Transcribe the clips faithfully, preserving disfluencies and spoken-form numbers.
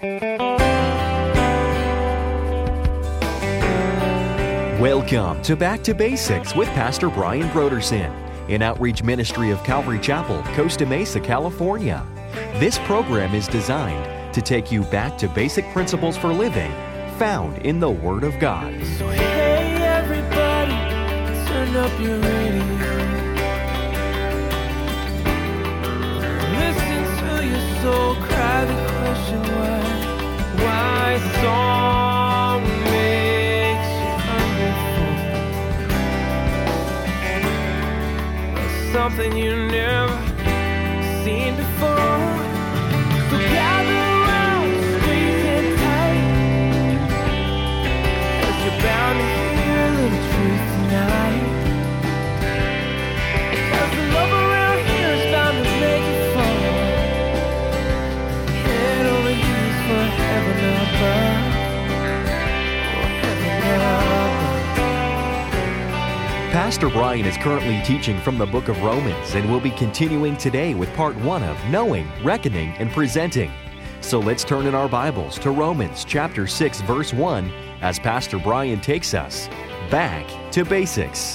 Welcome to Back to Basics with Pastor Brian Brodersen, an outreach ministry of Calvary Chapel, Costa Mesa, California. This program is designed to take you back to basic principles for living found in the Word of God. So hey everybody, turn up your radio. Listen to your soul cry the question why, why song makes you hungry for something you never seen before. So gather around, squeeze it tight, 'cause you're bound to hear a little truth tonight. 'Cause the love around here is bound to make you fall. Head over heels for heaven above. Oh, heaven above. Pastor Brian is currently teaching from the book of Romans and will be continuing today with part one of Knowing, Reckoning, and Presenting. So let's turn in our Bibles to Romans chapter six, verse one, as Pastor Brian takes us back to basics.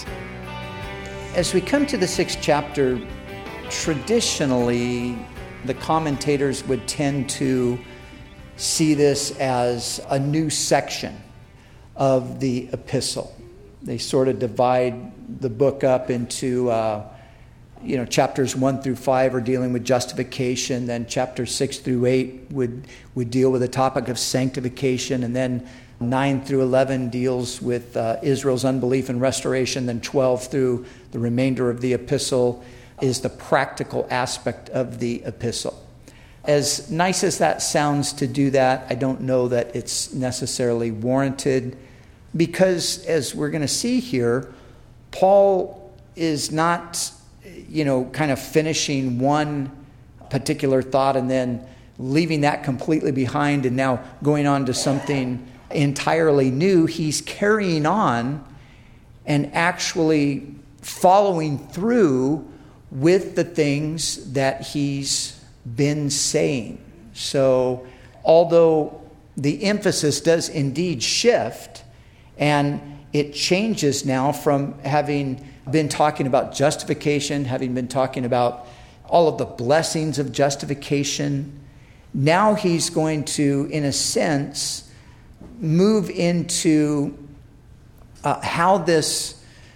As we come to the sixth chapter, traditionally, the commentators would tend to see this as a new section of the epistle. They sort of divide the book up into, uh, you know, chapters one through five are dealing with justification. Then chapters six through eight would, would deal with the topic of sanctification. And then nine through eleven deals with uh, Israel's unbelief and restoration. Then twelve through the remainder of the epistle is the practical aspect of the epistle. As nice as that sounds to do that, I don't know that it's necessarily warranted. Because, as we're going to see here, Paul is not, you know, kind of finishing one particular thought and then leaving that completely behind and now going on to something entirely new. He's carrying on and actually following through with the things that he's been saying. So, although the emphasis does indeed shift, and it changes now from having been talking about justification, having been talking about all of the blessings of justification. Now he's going to, in a sense, move into uh, how this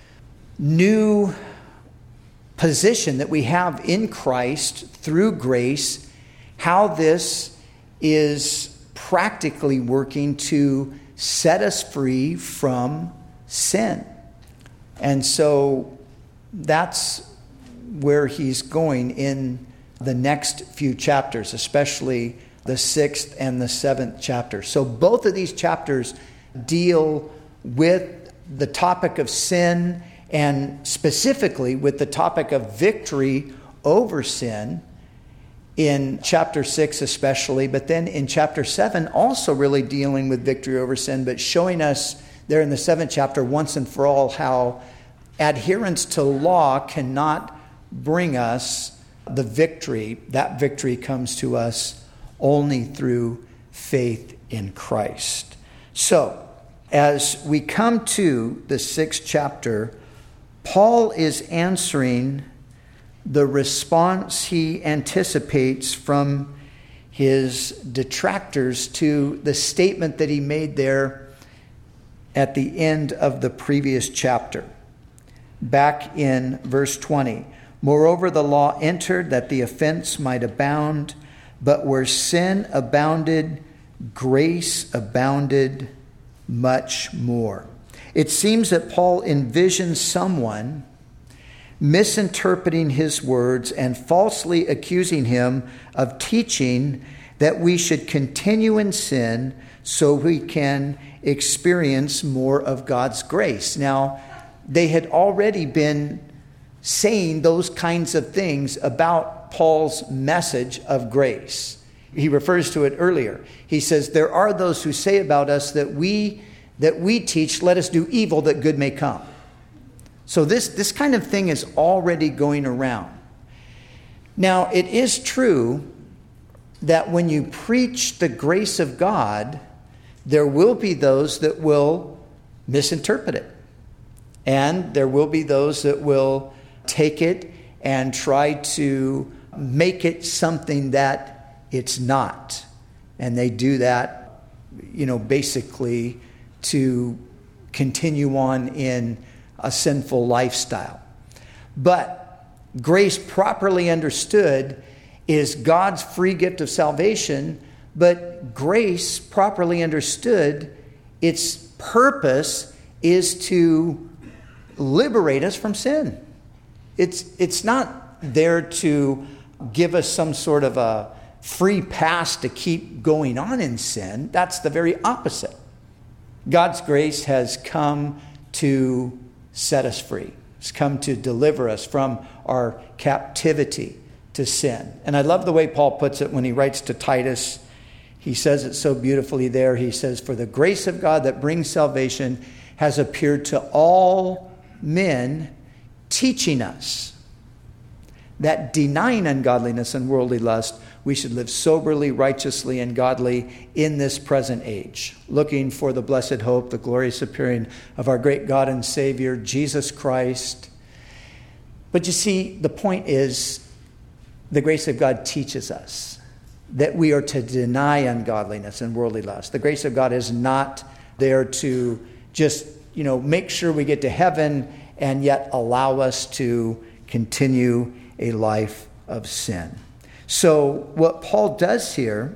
new position that we have in Christ through grace, how this is practically working to set us free from sin. And so that's where he's going in the next few chapters, especially the sixth and the seventh chapter. So both of these chapters deal with the topic of sin and specifically with the topic of victory over sin. In chapter six especially, but then in chapter seven also really dealing with victory over sin, but showing us there in the seventh chapter once and for all how adherence to law cannot bring us the victory. That victory comes to us only through faith in Christ. So, as we come to the sixth chapter, Paul is answering the response he anticipates from his detractors to the statement that he made there at the end of the previous chapter. Back in verse twenty, moreover, the law entered that the offense might abound, but where sin abounded, grace abounded much more. It seems that Paul envisions someone misinterpreting his words and falsely accusing him of teaching that we should continue in sin so we can experience more of God's grace. Now, they had already been saying those kinds of things about Paul's message of grace. He refers to it earlier. He says, there are those who say about us that we that we teach, let us do evil that good may come. So this, this kind of thing is already going around. Now, it is true that when you preach the grace of God, there will be those that will misinterpret it. And there will be those that will take it and try to make it something that it's not. And they do that, you know, basically to continue on in a sinful lifestyle. But grace properly understood is God's free gift of salvation, but grace properly understood, its purpose is to liberate us from sin. It's, it's not there to give us some sort of a free pass to keep going on in sin. That's the very opposite. God's grace has come to set us free. It's come to deliver us from our captivity to sin. And I love the way Paul puts it when he writes to Titus. He says it so beautifully there. He says, "For the grace of God that brings salvation has appeared to all men, teaching us that denying ungodliness and worldly lust, we should live soberly, righteously, and godly in this present age, looking for the blessed hope, the glorious appearing of our great God and Savior, Jesus Christ." But you see, the point is, the grace of God teaches us that we are to deny ungodliness and worldly lust. The grace of God is not there to just, you know, make sure we get to heaven and yet allow us to continue a life of sin. So what Paul does here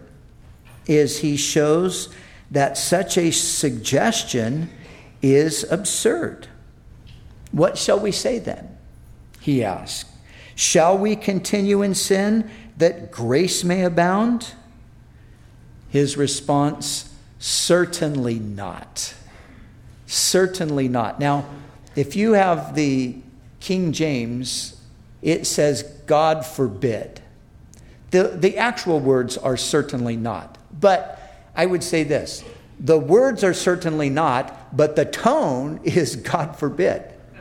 is he shows that such a suggestion is absurd. What shall we say then? He asks. Shall we continue in sin that grace may abound? His response, certainly not. Certainly not. Now, if you have the King James, it says, God forbid. The, the actual words are certainly not. But I would say this. The words are certainly not, but the tone is God forbid.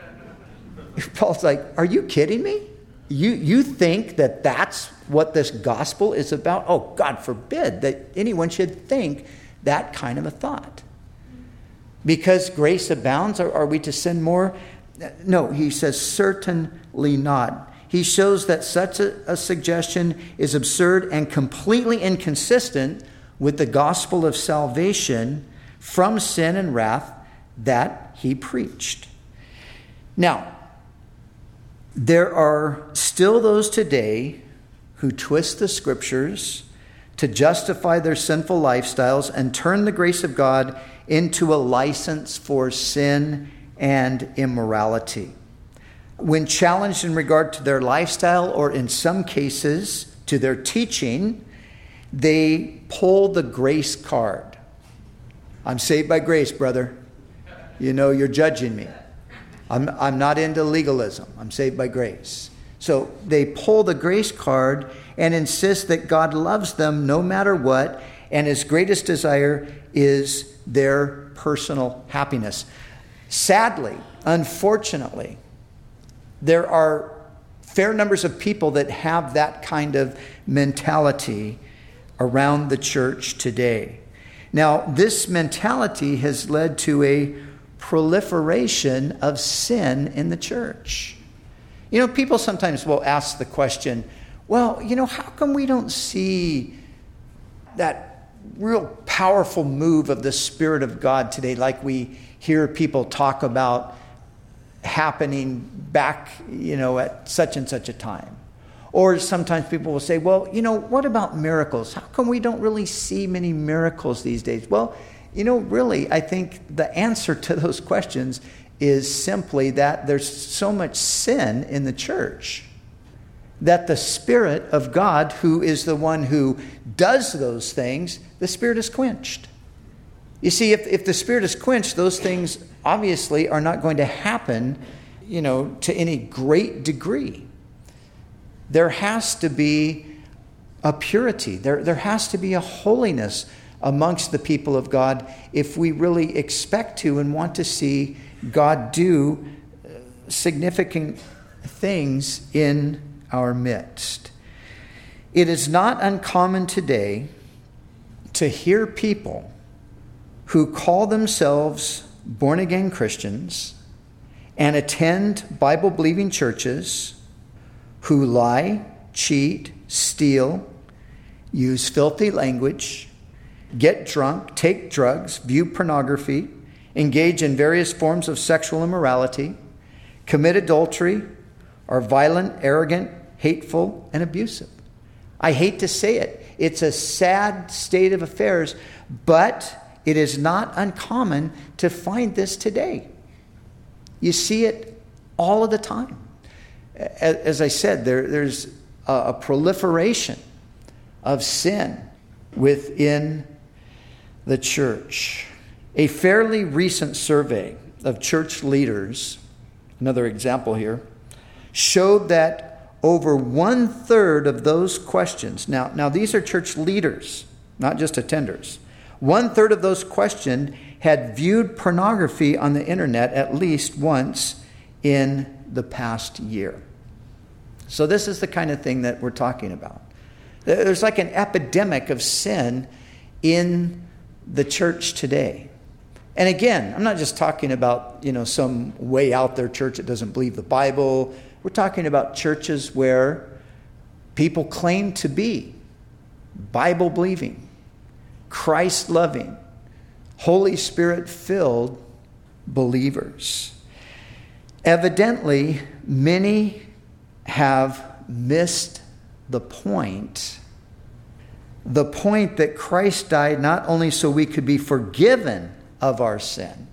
Paul's like, are you kidding me? You, you think that that's what this gospel is about? Oh, God forbid that anyone should think that kind of a thought. Because grace abounds, are, are we to sin more? No, he says certainly not. He shows that such a, a suggestion is absurd and completely inconsistent with the gospel of salvation from sin and wrath that he preached. Now, there are still those today who twist the scriptures to justify their sinful lifestyles and turn the grace of God into a license for sin and immorality. When challenged in regard to their lifestyle, or in some cases to their teaching, they pull the grace card. I'm saved by grace, brother. You know, you're judging me. I'm, I'm not into legalism. I'm saved by grace. So they pull the grace card and insist that God loves them no matter what, and his greatest desire is their personal happiness. Sadly, unfortunately, there are fair numbers of people that have that kind of mentality around the church today. Now, this mentality has led to a proliferation of sin in the church. You know, people sometimes will ask the question, well, you know, how come we don't see that real powerful move of the Spirit of God today, like we hear people talk about happening back, you know, at such and such a time? Or sometimes people will say, well, you know, what about miracles? How come we don't really see many miracles these days? Well, you know, really, I think the answer to those questions is simply that there's so much sin in the church that the Spirit of God, who is the one who does those things, the Spirit is quenched. You see, if, if the Spirit is quenched, those things obviously are not going to happen, you know, to any great degree. There has to be a purity. There, there has to be a holiness amongst the people of God if we really expect to and want to see God do significant things in our midst. It is not uncommon today to hear people who call themselves born-again Christians and attend Bible-believing churches who lie, cheat, steal, use filthy language, get drunk, take drugs, view pornography, engage in various forms of sexual immorality, commit adultery, are violent, arrogant, hateful, and abusive. I hate to say it. It's a sad state of affairs, but it is not uncommon to find this today. You see it all of the time. As I said, there, there's a, a proliferation of sin within the church. A fairly recent survey of church leaders, another example here, showed that over one third of those questions, now, now these are church leaders, not just attenders. One third of those questioned had viewed pornography on the internet at least once in the past year. So this is the kind of thing that we're talking about. There's like an epidemic of sin in the church today. And again, I'm not just talking about, you know, some way out there church that doesn't believe the Bible. We're talking about churches where people claim to be Bible-believing, Christ-loving, Holy Spirit-filled believers. Evidently, many have missed the point. The point that Christ died not only so we could be forgiven of our sin,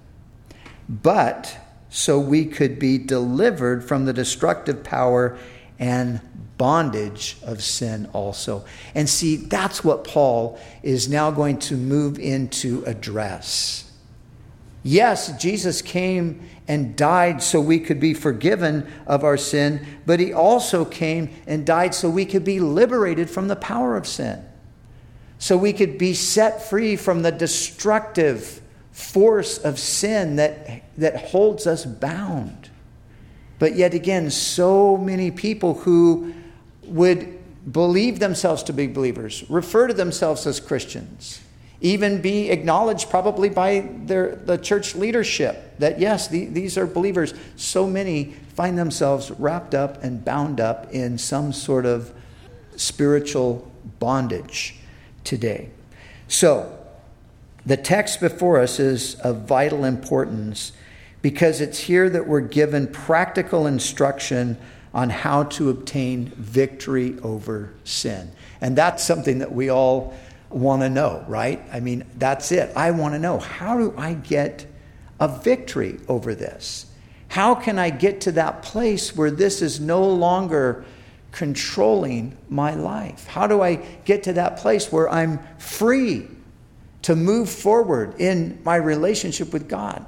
but so we could be delivered from the destructive power and bondage of sin also. And see, that's what Paul is now going to move into address. Yes, Jesus came and died so we could be forgiven of our sin, but he also came and died so we could be liberated from the power of sin. So we could be set free from the destructive force of sin that, that holds us bound. But yet again, so many people who would believe themselves to be believers, refer to themselves as Christians, even be acknowledged probably by their the church leadership that yes, the, these are believers. So many find themselves wrapped up and bound up in some sort of spiritual bondage today. So, the text before us is of vital importance because it's here that we're given practical instruction on how to obtain victory over sin. And that's something that we all want to know, right? I mean, that's it. I want to know, how do I get a victory over this? How can I get to that place where this is no longer controlling my life? How do I get to that place where I'm free to move forward in my relationship with God?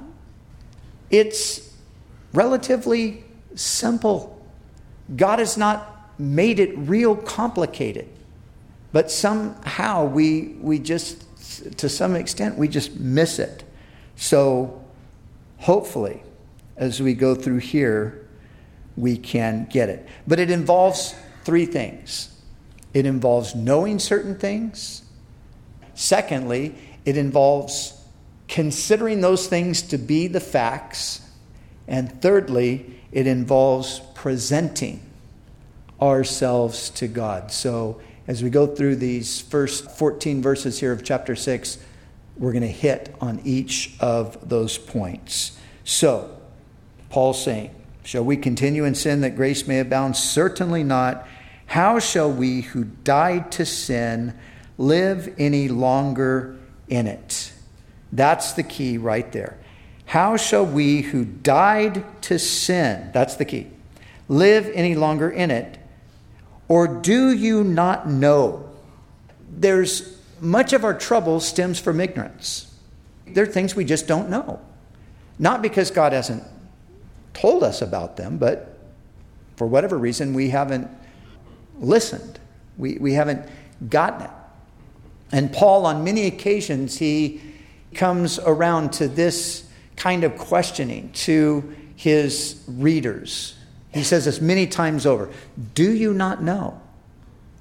It's relatively simple. God has not made it real complicated, but somehow we we just, to some extent, we just miss it. So hopefully, as we go through here, we can get it. But it involves three things. It involves knowing certain things. Secondly, it involves considering those things to be the facts. And thirdly, it involves presenting ourselves to God. So as we go through these first fourteen verses here of chapter six, we're going to hit on each of those points. So, Paul's saying, shall we continue in sin that grace may abound? Certainly not. How shall we who died to sin live any longer in it? That's the key right there. How shall we who died to sin, that's the key, live any longer in it? Or do you not know? There's much of our trouble stems from ignorance. There are things we just don't know. Not because God hasn't told us about them, but for whatever reason we haven't listened. We, we haven't gotten it. And Paul, on many occasions, he comes around to this kind of questioning to his readers. He says this many times over. Do you not know?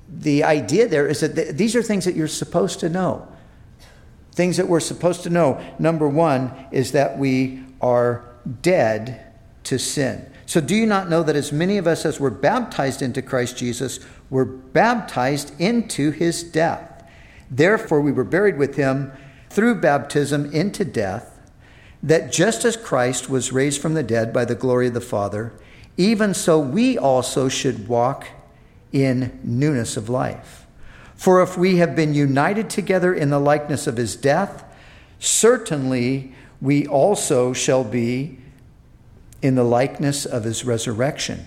the idea there is that th- these are things that you're supposed to know. Things that we're supposed to know. Number one is that we are dead to sin. So do you not know that as many of us as were baptized into Christ Jesus were baptized into his death? Therefore we were buried with him through baptism into death, that just as Christ was raised from the dead by the glory of the Father, even so we also should walk in newness of life. For if we have been united together in the likeness of his death, certainly we also shall be in the likeness of his resurrection.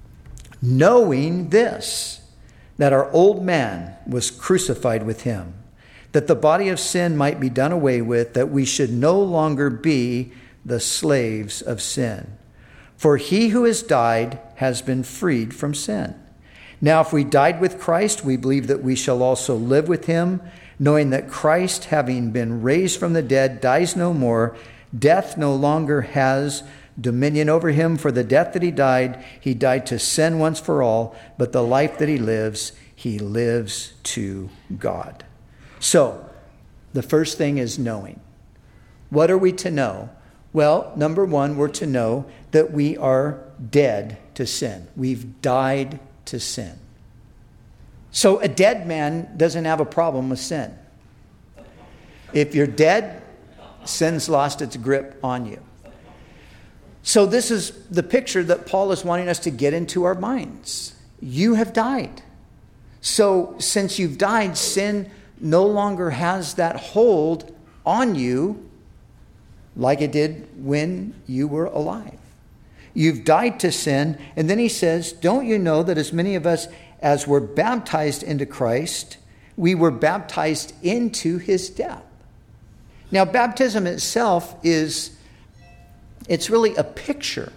Knowing this, that our old man was crucified with him, that the body of sin might be done away with, that we should no longer be the slaves of sin. For he who has died has been freed from sin. Now, if we died with Christ, we believe that we shall also live with him, knowing that Christ, having been raised from the dead, dies no more. Death no longer has dominion over him. For the death that he died, he died to sin once for all, but the life that he lives, he lives to God. So, the first thing is knowing. What are we to know? Well, number one, we're to know that we are dead to sin. We've died to sin. So a dead man doesn't have a problem with sin. If you're dead, sin's lost its grip on you. So this is the picture that Paul is wanting us to get into our minds. You have died. So since you've died, sin no longer has that hold on you like it did when you were alive. You've died to sin. And then he says, don't you know that as many of us as were baptized into Christ, we were baptized into his death. Now, baptism itself is, it's really a picture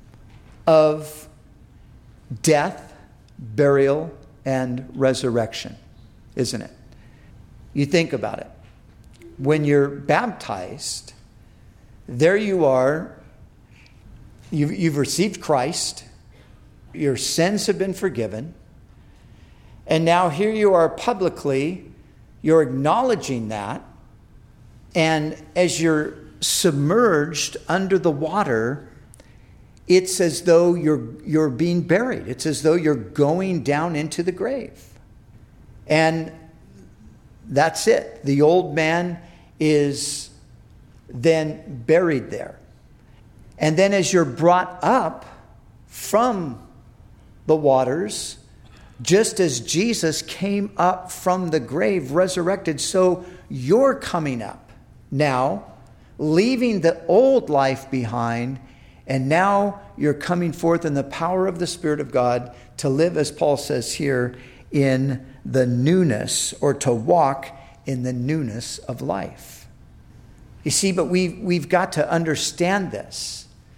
of death, burial, and resurrection, isn't it? You think about it. When you're baptized, there you are. You've, you've received Christ. Your sins have been forgiven. And now here you are publicly. You're acknowledging that. And as you're submerged under the water, it's as though you're, you're being buried. It's as though you're going down into the grave. And that's it. The old man is then buried there. And then as you're brought up from the waters, just as Jesus came up from the grave, resurrected, so you're coming up now, leaving the old life behind, and now you're coming forth in the power of the Spirit of God to live, as Paul says here, in the newness, or to walk in the newness of life. You see, but we've, we've got to understand this.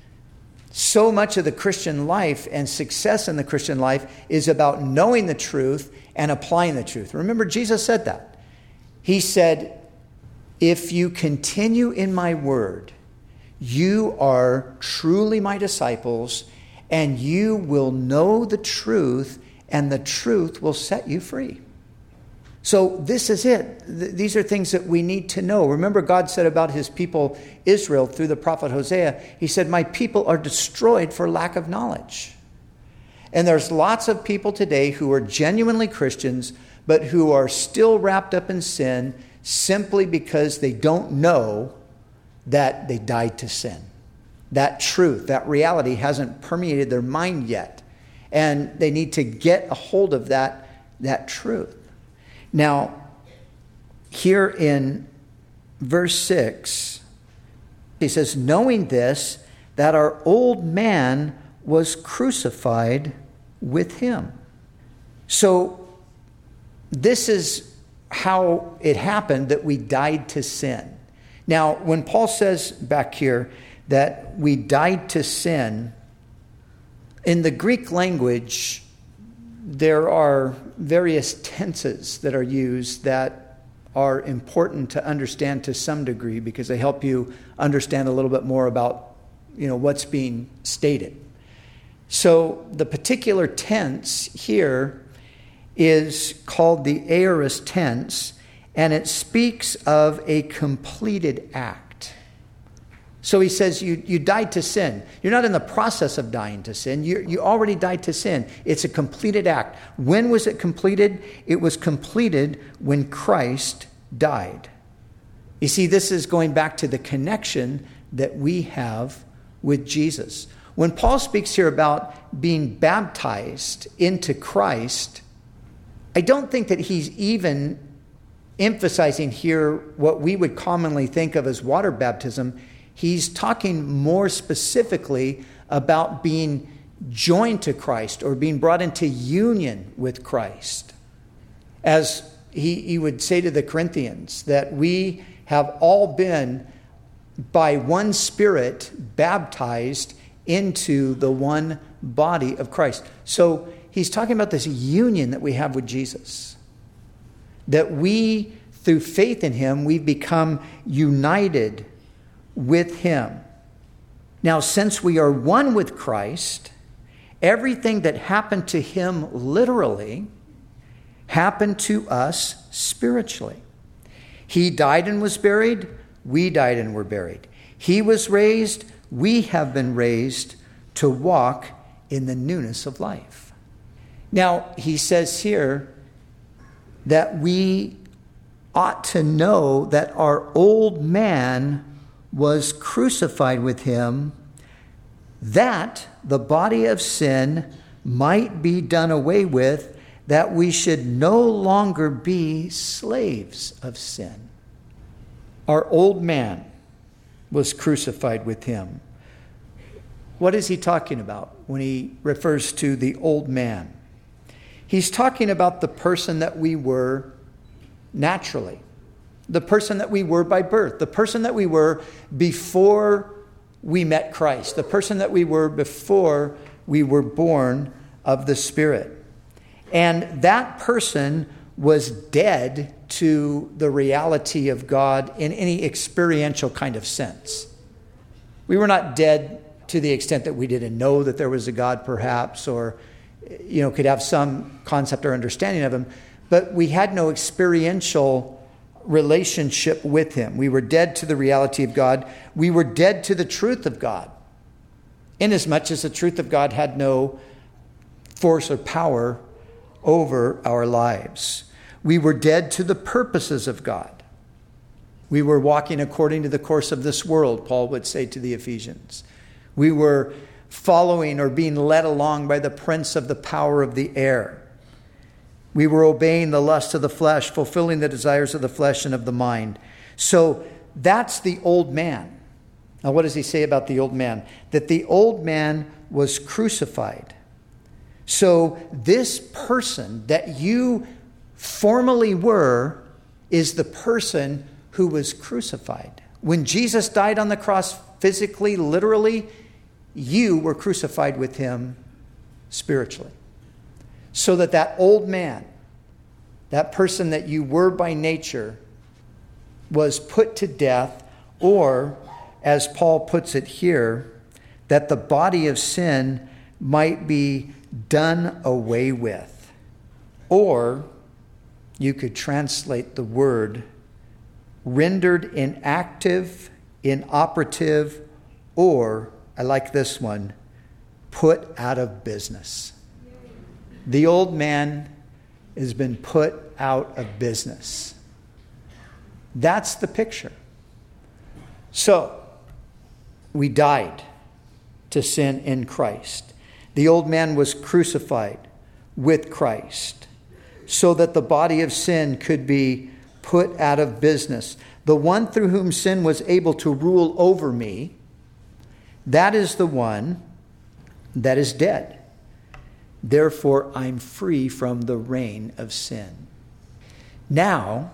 So much of the Christian life and success in the Christian life is about knowing the truth and applying the truth. Remember, Jesus said that. He said, if you continue in my word, you are truly my disciples, and you will know the truth, and the truth will set you free. So this is it. Th- these are things that we need to know. Remember, God said about his people Israel through the prophet Hosea, he said, my people are destroyed for lack of knowledge. And there's lots of people today who are genuinely Christians, but who are still wrapped up in sin simply because they don't know that they died to sin. That truth, that reality hasn't permeated their mind yet. And they need to get a hold of that, that truth. Now, here in verse six, he says, knowing this, that our old man was crucified with him. So this is how it happened that we died to sin. Now, when Paul says back here that we died to sin, in the Greek language, there are various tenses that are used that are important to understand to some degree because they help you understand a little bit more about, you know, what's being stated. So the particular tense here is called the aorist tense, and it speaks of a completed act. So he says you, you died to sin. You're not in the process of dying to sin. You, you already died to sin. It's a completed act. When was it completed? It was completed when Christ died. You see, this is going back to the connection that we have with Jesus. When Paul speaks here about being baptized into Christ, I don't think that he's even emphasizing here what we would commonly think of as water baptism. He's talking more specifically about being joined to Christ or being brought into union with Christ. As he, he would say to the Corinthians, that we have all been by one Spirit baptized into the one body of Christ. So he's talking about this union that we have with Jesus. That we, through faith in him, we've become united with him. Now, since we are one with Christ, everything that happened to him literally happened to us spiritually. He died and was buried. We died and were buried. He was raised. We have been raised to walk in the newness of life. Now, he says here that we ought to know that our old man was crucified with him, that the body of sin might be done away with, that we should no longer be slaves of sin. Our old man was crucified with him. What is he talking about when he refers to the old man? He's talking about the person that we were naturally, the person that we were by birth, the person that we were before we met Christ, the person that we were before we were born of the Spirit. And that person was dead to the reality of God in any experiential kind of sense. We were not dead to the extent that we didn't know that there was a God, perhaps, or you know, could have some concept or understanding of him, but we had no experiential relationship with him. We were dead to the reality of God. We were dead to the truth of God, inasmuch as the truth of God had no force or power over our lives. We were dead to the purposes of God. We were walking according to the course of this world, Paul would say to the Ephesians. We were following or being led along by the prince of the power of the air. We were obeying the lust of the flesh, fulfilling the desires of the flesh and of the mind. So that's the old man. Now, what does he say about the old man? That the old man was crucified. So this person that you formerly were is the person who was crucified. When Jesus died on the cross physically, literally, you were crucified with him spiritually. So that that old man, that person that you were by nature, was put to death, or, as Paul puts it here, that the body of sin might be done away with. Or, you could translate the word rendered inactive, inoperative, or, I like this one, put out of business. The old man has been put out of business. That's the picture. So, we died to sin in Christ. The old man was crucified with Christ so that the body of sin could be put out of business. The one through whom sin was able to rule over me, that is the one that is dead. Therefore, I'm free from the reign of sin. Now,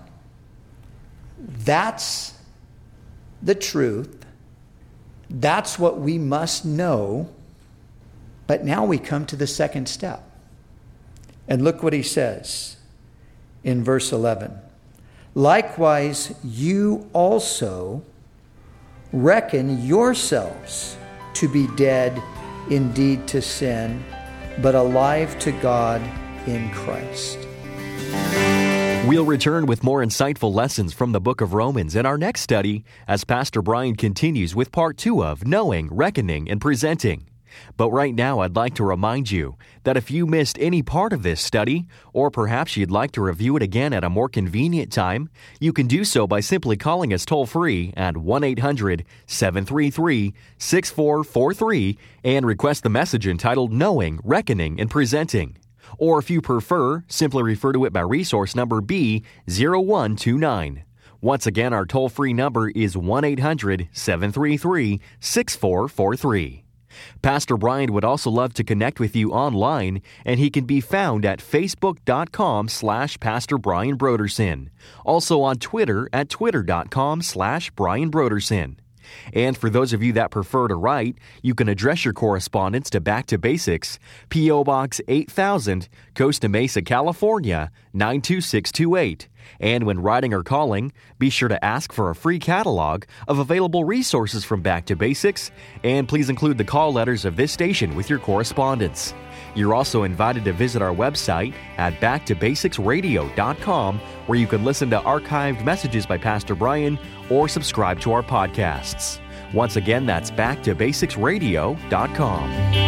that's the truth. That's what we must know. But now we come to the second step. And look what he says in verse eleven. Likewise, you also reckon yourselves to be dead indeed to sin, but alive to God in Christ. We'll return with more insightful lessons from the book of Romans in our next study as Pastor Brian continues with part two of Knowing, Reckoning, and Presenting. But right now, I'd like to remind you that if you missed any part of this study, or perhaps you'd like to review it again at a more convenient time, you can do so by simply calling us toll-free at one eight hundred seven three three six four four three and request the message entitled Knowing, Reckoning, and Presenting. Or if you prefer, simply refer to it by resource number B zero one two nine. Once again, our toll-free number is one eight hundred seven three three six four four three. Pastor Brian would also love to connect with you online, and he can be found at facebook.com slash Pastor Brian Broderson. Also on Twitter at twitter.com slash Brian Broderson. And for those of you that prefer to write, you can address your correspondence to Back to Basics, P O. Box eight thousand, Costa Mesa, California, nine two six two eight. And when writing or calling, be sure to ask for a free catalog of available resources from Back to Basics, and please include the call letters of this station with your correspondence. You're also invited to visit our website at back to basics radio dot com, where you can listen to archived messages by Pastor Brian or subscribe to our podcasts. Once again, that's back to basics radio dot com.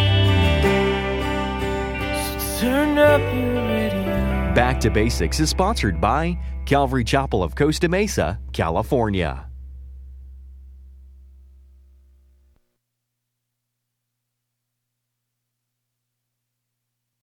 So turn up your radio. Back to Basics is sponsored by Calvary Chapel of Costa Mesa, California.